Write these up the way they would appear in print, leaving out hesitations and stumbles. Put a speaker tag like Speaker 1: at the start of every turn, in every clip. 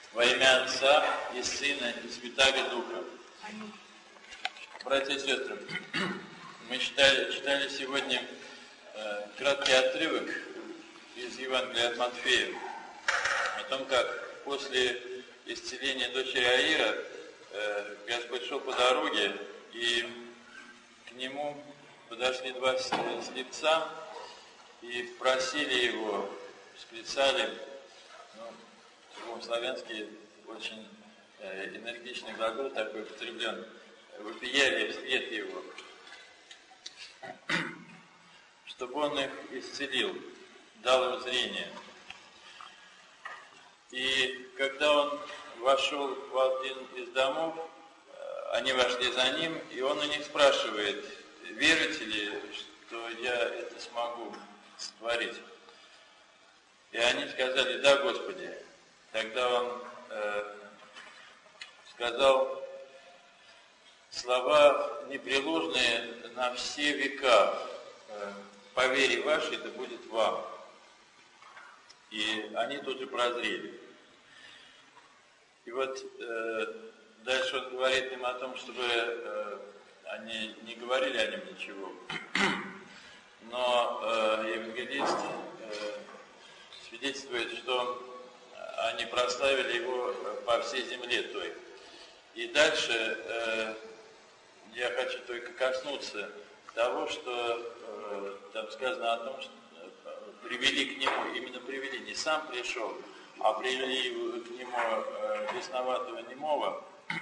Speaker 1: Во имя Отца и Сына и Святаго Духа. Братья и сестры, мы читали сегодня краткий отрывок из Евангелия от Матфея о том, как после исцеления дочери Аира Господь шел по дороге, и к нему подошли два слепца и просили его, восклицали, славянский очень энергичный глагол такой употреблен, вопияли вслед его, чтобы он их исцелил, дал им зрение. И когда он вошел в один из домов, они вошли за ним, и он у них спрашивает: верите ли, что я это смогу сотворить? И они сказали: да, Господи. Тогда он сказал слова непреложные на все века: по вере вашей да будет вам. И они тут же прозрели. И вот дальше он говорит им о том, чтобы они не говорили о нем ничего. Но евангелист свидетельствует, что они прославили его по всей земле той. И дальше я хочу только коснуться того, что там сказано о том, что привели к нему, именно привели, не сам пришел, а привели к нему бесноватого немого,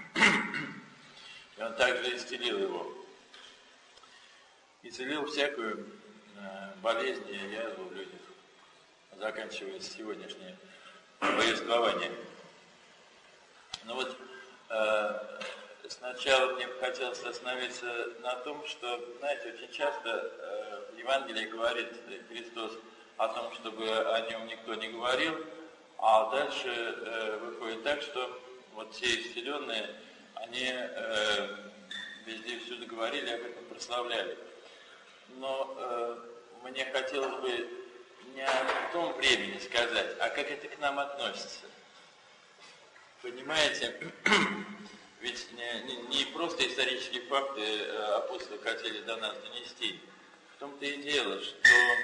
Speaker 1: и он также исцелил его. Исцелил всякую болезнь и язву в людях, заканчивая сегодняшнее повествование. Ну вот, сначала мне бы хотелось остановиться на том, что, знаете, очень часто в Евангелии говорит Христос о том, чтобы о нем никто не говорил, а дальше выходит так, что вот все исцеленные, они везде и всюду говорили, об этом прославляли. Но мне хотелось бы не о том времени сказать, а как это к нам относится. Понимаете, ведь не просто исторические факты апостолы хотели до нас донести. В том-то и дело, что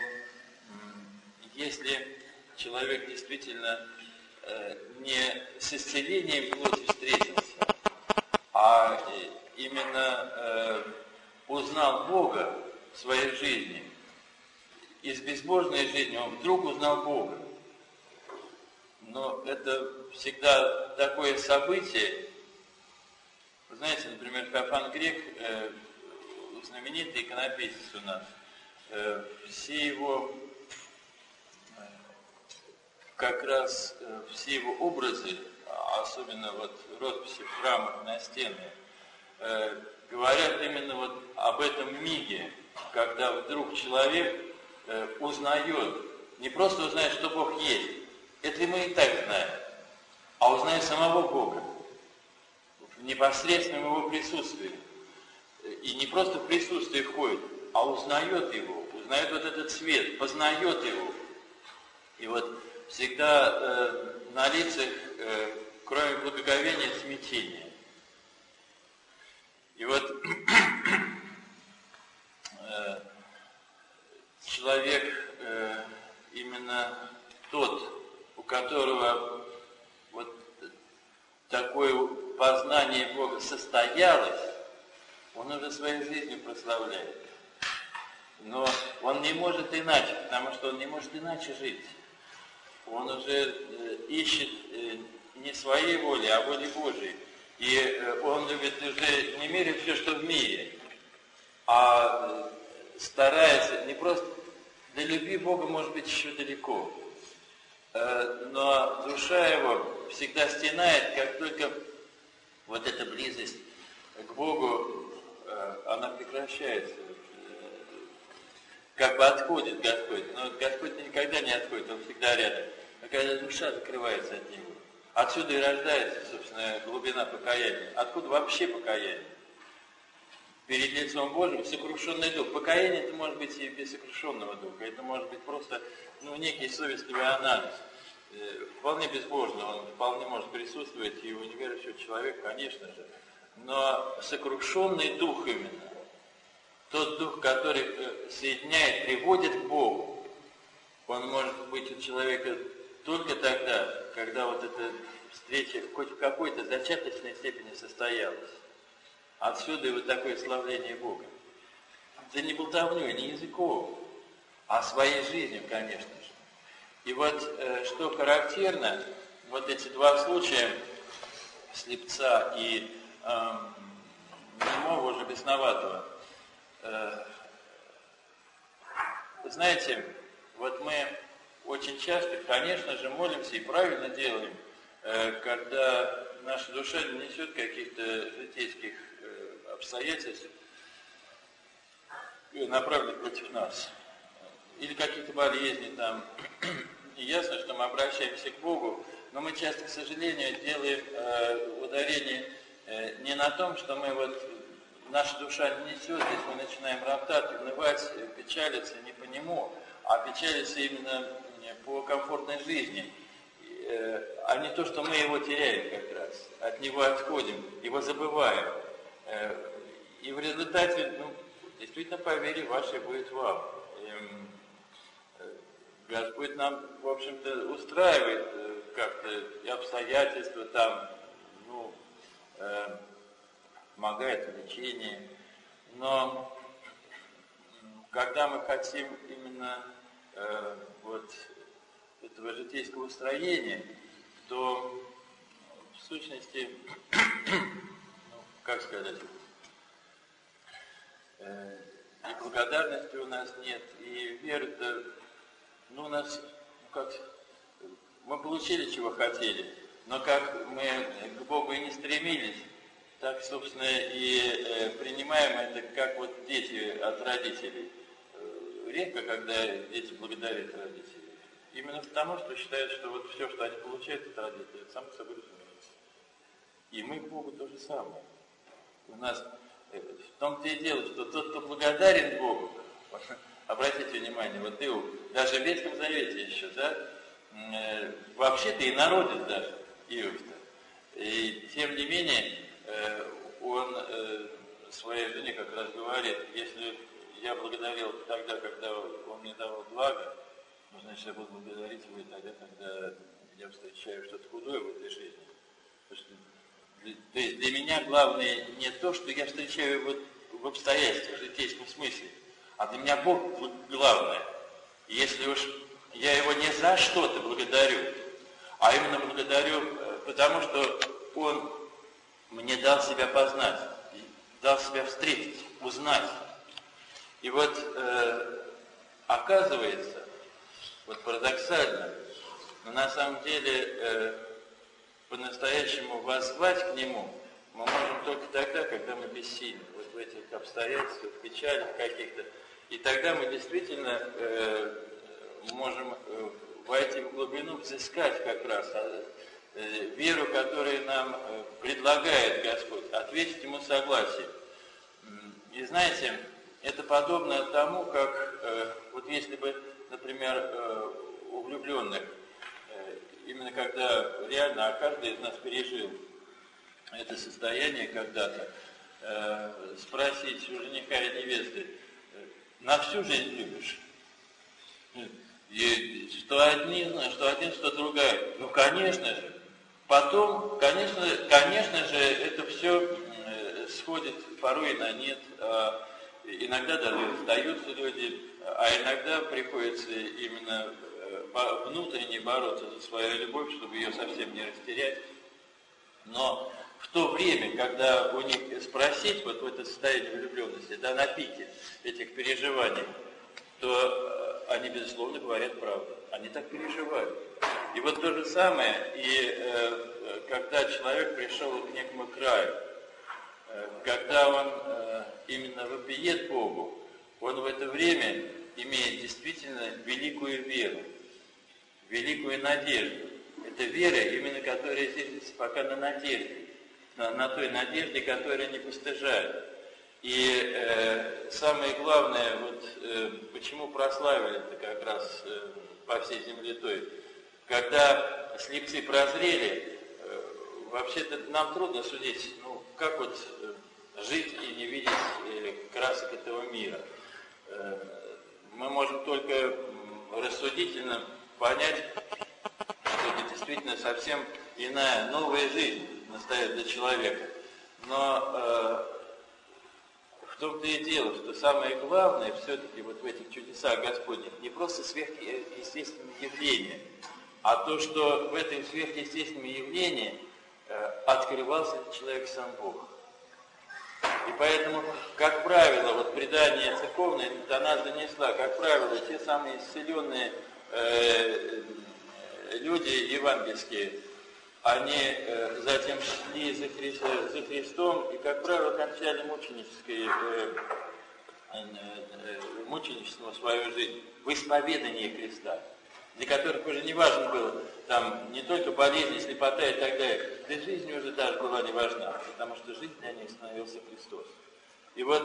Speaker 1: если человек действительно не с исцелением плоти встретился, а именно узнал Бога в своей жизни, из безбожной жизни он вдруг узнал Бога. Но это всегда такое событие. Вы знаете, например, Феофан Грек, знаменитый иконописец у нас, все его как раз все его образы, особенно вот росписи в храмах на стенах, говорят именно вот об этом миге, когда вдруг человек узнает, не просто узнает, что Бог есть, это мы и так знаем, а узнает самого Бога в непосредственном его присутствии. И не просто в присутствии входит, а узнает его, узнает вот этот свет, познает его. И вот всегда на лицах, кроме благоговения, смятение. И вот человек именно тот, у которого вот такое познание Бога состоялось, он уже своей жизнью прославляет. Но он не может иначе, потому что он не может иначе жить. Он уже ищет не своей воли, а воли Божией. И он любит уже не мерить все, что в мире, а старается не просто... До любви Бога может быть еще далеко. Но душа его всегда стенает, как только вот эта близость к Богу, она прекращается. Как бы отходит Господь. Но Господь никогда не отходит, Он всегда рядом. Но когда душа закрывается от Него, отсюда и рождается, собственно, глубина покаяния. Откуда вообще покаяние? Перед лицом Божьим сокрушенный дух. Покаяние это может быть и без сокрушенного духа. Это может быть просто некий совестливый анализ. вполне безбожно, он вполне может присутствовать и у неверующего человека, конечно же, но сокрушенный дух именно, тот дух, который соединяет, приводит к Богу, он может быть у человека только тогда, когда вот эта встреча хоть в какой-то зачаточной степени состоялась. Отсюда и вот такое славление Бога. Да не болтовнёй, не языком, а своей жизнью, конечно же. И вот что характерно, вот эти два случая, слепца и немого, уже бесноватого, знаете, вот мы очень часто, конечно же, молимся и правильно делаем, когда наша душа не несет каких-то житейских обстоятельств, направленных против нас, или какие-то болезни там. И ясно, что мы обращаемся к Богу, но мы часто, к сожалению, делаем ударение не на том, что мы вот, наша душа не несет, здесь мы начинаем роптать, унывать, печалиться не по нему, а печалиться именно по комфортной жизни, а не то, что мы его теряем как раз, от него отходим, его забываем. И в результате, действительно, по вере вашей будет вам. Господь нам, в общем-то, устраивает как-то и обстоятельства там, помогает в лечении. Но когда мы хотим именно вот этого житейского устроения, то в сущности, как сказать, и благодарности у нас нет, и веры-то, у нас, мы получили, чего хотели, но как мы к Богу и не стремились, так, собственно, и принимаем это, как вот дети от родителей. Редко, когда дети благодарят родителей. Именно потому, что считают, что вот все, что они получают от родителей, это само собой разумеется. И мы к Богу то же самое. У нас в том-то и дело, что тот, кто благодарен Богу, обратите внимание, вот Иов, даже в Ветхом Завете еще, да, вообще-то и народец даже, Иов-то. И тем не менее, он своей жене как раз говорит, если я благодарил тогда, когда он мне давал благо, значит, я буду благодарить его и тогда, когда я встречаю что-то худое в этой жизни. То есть для меня главное не то, что я встречаю вот в обстоятельствах, в житейском смысле, а для меня Бог главное. И если уж я его не за что-то благодарю, а именно благодарю, потому что он мне дал себя познать, дал себя встретить, узнать. И вот оказывается, вот парадоксально, но на самом деле по-настоящему воззвать к Нему мы можем только тогда, когда мы бессильны, вот в этих обстоятельствах, в печалях каких-то. И тогда мы действительно можем войти в глубину, взыскать как раз веру, которую нам предлагает Господь, ответить Ему согласием. И знаете, это подобно тому, как вот если бы, например, у влюбленных, именно когда реально, а каждый из нас пережил это состояние когда-то, спросить у жениха и невесты, на всю жизнь любишь? И что один, что другая. Ну, конечно же. Потом, конечно же, это все сходит порой на нет. Иногда даже сдаются люди, а иногда приходится именно внутренне бороться за свою любовь, чтобы ее совсем не растерять. Но в то время, когда у них спросить вот в это состояние влюбленности, да, на пике этих переживаний, то они, безусловно, говорят правду. Они так переживают. И вот то же самое, и когда человек пришел к некому краю, когда он именно вопиет Богу, он в это время имеет действительно великую веру, великую надежду. Это вера, именно которая зиждется пока на надежде, на той надежде, которая не постыжает. И самое главное, вот почему прославили это как раз по всей земле той, Когда слепцы прозрели, вообще-то нам трудно судить, ну, как вот жить и не видеть красок этого мира. Мы можем только рассудительно понять, что это действительно совсем иная, новая жизнь настоит для человека. Но в том-то и дело, что самое главное все-таки вот в этих чудесах Господних не просто сверхъестественные явления, а то, что в этом сверхъестественном явлении открывался человек сам Бог. И поэтому, как правило, вот предание церковное до нас донесла, как правило, те самые исцеленные люди евангельские, они затем шли за Христом и, как правило, кончали мученичеством свою жизнь в исповедании Христа, для которых уже не важно было там не только болезни, слепота и так далее, да и жизнь уже даже была не важна, потому что жизнь для них становился Христос. И вот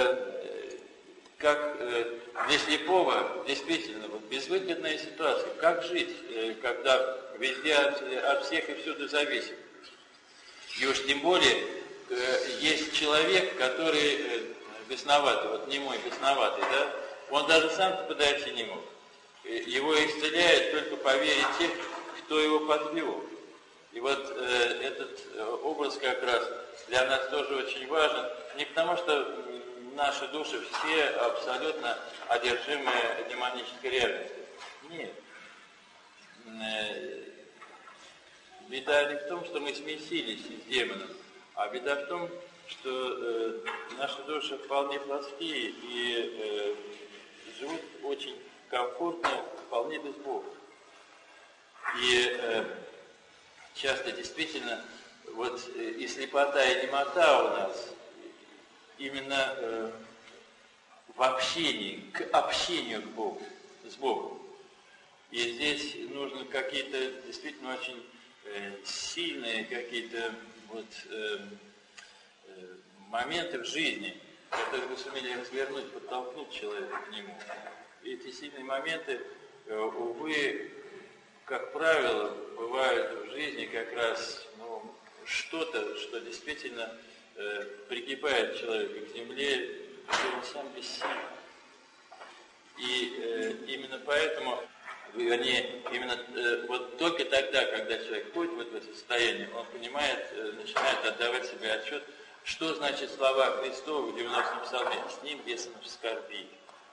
Speaker 1: как для слепого действительно вот безвыгодная ситуация, как жить, когда везде от всех и всюду зависим. И уж тем более есть человек, который бесноватый, вот немой бесноватый, да, он даже сам подойти не мог. Его исцеляет только по вере тех, кто его подвел. И вот этот образ как раз для нас тоже очень важен, не потому что наши души все абсолютно одержимы демонической реальностью. Нет. Беда не в том, что мы смесились с демоном, а беда в том, что наши души вполне плотские и живут очень комфортно, вполне без Бога. И часто действительно вот и слепота, и немота у нас именно в общении, к общению к Богу, с Богом. И здесь нужны какие-то действительно очень сильные какие-то вот моменты в жизни, которые вы сумели развернуть, подтолкнуть человека к нему. И эти сильные моменты, увы, как правило, бывают в жизни как раз что-то, что действительно пригибает человека к земле, что он сам бессилен. И именно поэтому, именно вот только тогда, когда человек входит в это состояние, он понимает, начинает отдавать себе отчет, что значит слова Христова в 90-м псалме: «С ним бесом в скорби».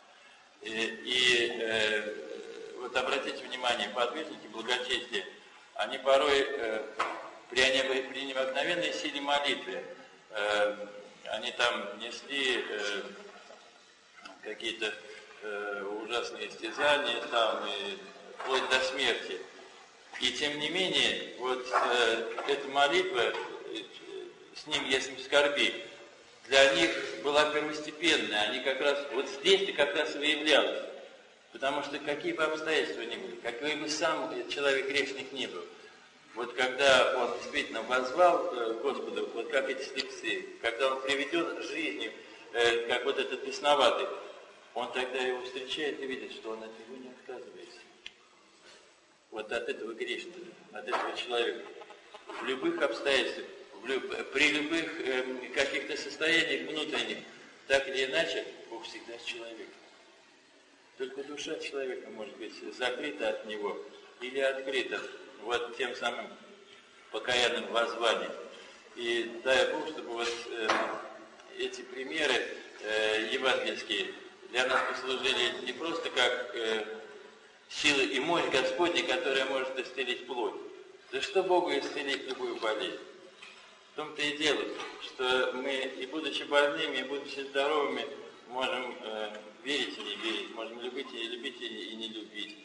Speaker 1: Вот обратите внимание, подвижники благочестия, они порой при необыкновенной силе молитвы, они там несли какие-то ужасные истязания, там, и вплоть до смерти. И тем не менее, вот эта молитва «С ним, если в скорби», для них была первостепенная. Они как раз, вот здесь-то как раз и выявлялось. Потому что какие бы обстоятельства ни были, какой бы сам человек грешник ни был, вот когда он действительно воззвал к Господу, вот как эти слепцы, когда он приведен жизнью, как вот этот бесноватый, он тогда его встречает и видит, что он от него не отказывается. Вот от этого грешника, от этого человека. В любых обстоятельствах, при любых каких-то состояниях внутренних, так или иначе, Бог всегда с человеком. Только душа человека может быть закрыта от него или открыта вот тем самым покаянным воззванием. И дай Бог, чтобы вот эти примеры евангельские для нас послужили не просто как сила и мощь Господня, которая может исцелить плоть. За что Богу исцелить любую болезнь? В том-то и дело, что мы, и будучи больными, и будучи здоровыми, можем верить и не верить, можем любить и не любить, и не любить,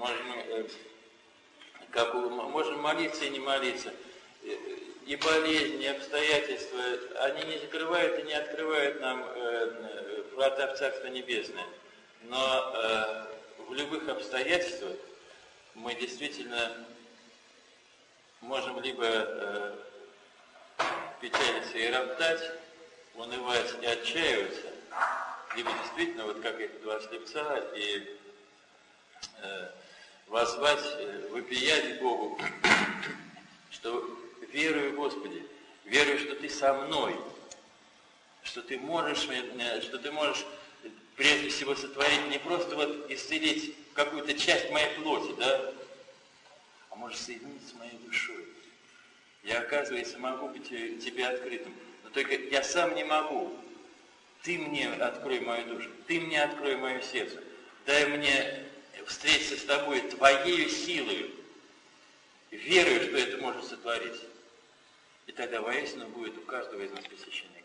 Speaker 1: можем молиться и не молиться. И болезни, и обстоятельства, они не закрывают и не открывают нам врата в Царство Небесное. Но в любых обстоятельствах мы действительно можем либо печалиться и роптать, унывать и отчаиваться, либо действительно, вот как эти два слепца, и воззвать, вопиять к Богу, что верую, Господи, верую, что Ты со мной, что Ты можешь прежде всего сотворить не просто вот исцелить какую-то часть моей плоти, да, а можешь соединить с моей душой. Я, оказывается, могу быть Тебе открытым, но только я сам не могу. Ты мне открой мою душу, Ты мне открой мое сердце. Дай мне встретиться с Тобой Твоею силой, верую, что это может сотворить. И тогда воистину будет у каждого из нас посещение.